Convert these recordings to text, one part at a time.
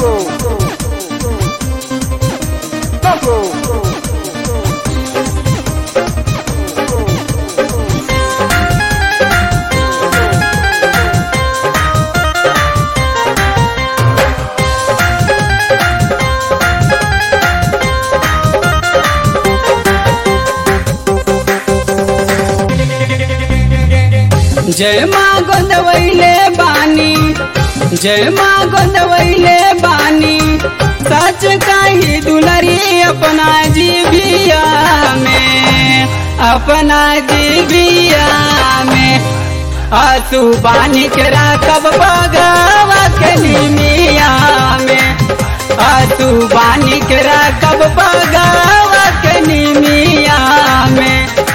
जय माँ गोदवैले बानी, जय माँ गोदवैले बानी, सच कही दुलरी अपना जीविया में, अपना जीविया में। आंसू बानी के राखब बगवा के निमिया में, आंसू बानी के राखब बगवा के निमिया में।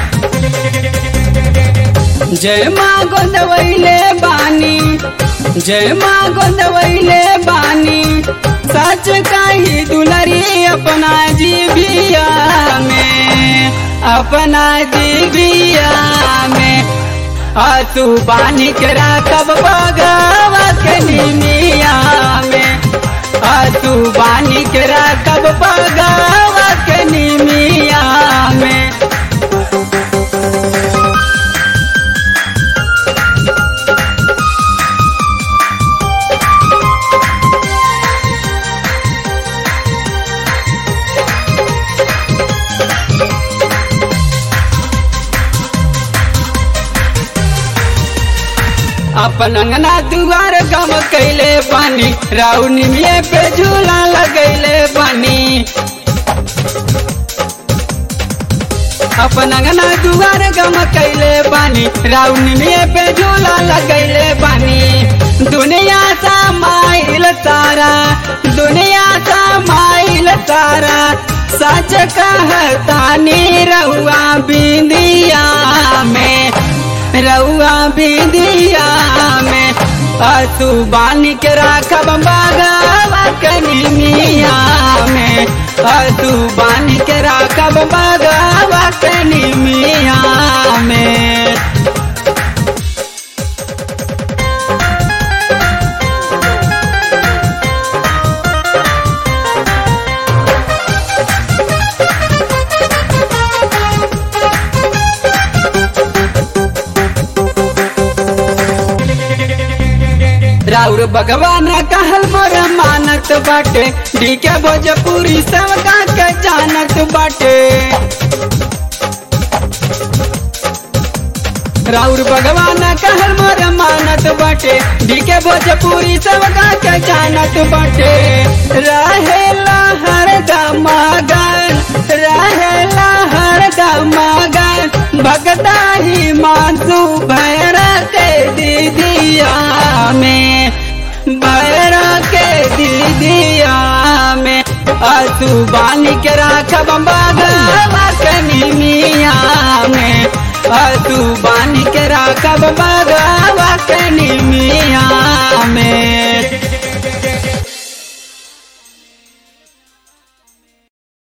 जय माँ गोदवैले बानी, जय माँ गोदवैले बानी, सच कही दुलरी अपना जीविया में, अपना जीविया में। आंसू बानी के राखब बगवा के निमिया में, आंसू बानी के राखब बगवा के निमिया में। अपन अंगना दुआर गम कैले बानी, राउनी में पे झूला लगैले बानी। अपन अंगना दुआर गम कैले बानी, राउनी में पे झूला लगैले बानी। दुनिया सा माइल सारा, दुनिया सा माइल सारा, सच कहतानी रहुआ बिंदिया में, रउआ बिंदिया में। आंसू बानी के राखब बगवा के निमिया में, आंसू बानी के राखब बगवा के निमिया में। राउर भगवान कहल मोर मानत बाटे, डीके भोजपुरी सबका के जानत बाटे। राउर भगवान कहल मोर मानत बाटे, डीके भोजपुरी सबका के जानत बाटे। रहेला हरदम मगन, रहेला हरदम मगन, भगता ही मानसू भैरा के दीदिया में, भैरा के दीदिया में। आंसू बानी के राखब बगवा के निमिया में, आंसू बानी के राखब बगवा के निमिया में।